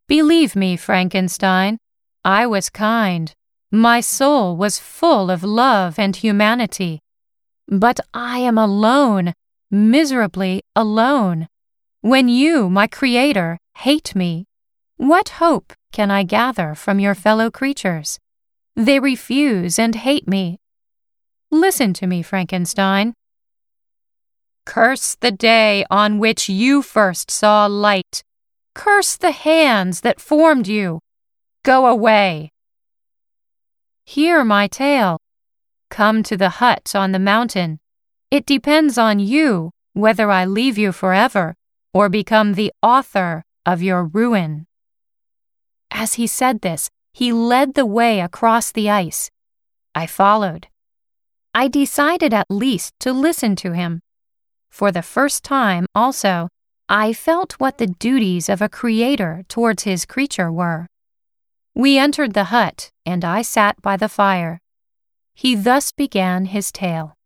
Believe me, Frankenstein, I was kind. My soul was full of love and humanity. But I am alone, miserably alone. When you, my Creator, hate me, what hope can I gather from your fellow creatures? They refuse and hate me. Listen to me, Frankenstein. Curse the day on which you first saw light. Curse the hands that formed you. Go away. Hear my tale. Come to the hut on the mountain. It depends on you whether I leave you forever or become the author of your ruin. As he said this, he led the way across the ice. I followed. I decided at least to listen to him. For the first time, also, I felt what the duties of a creator towards his creature were. We entered the hut, and I sat by the fire. He thus began his tale.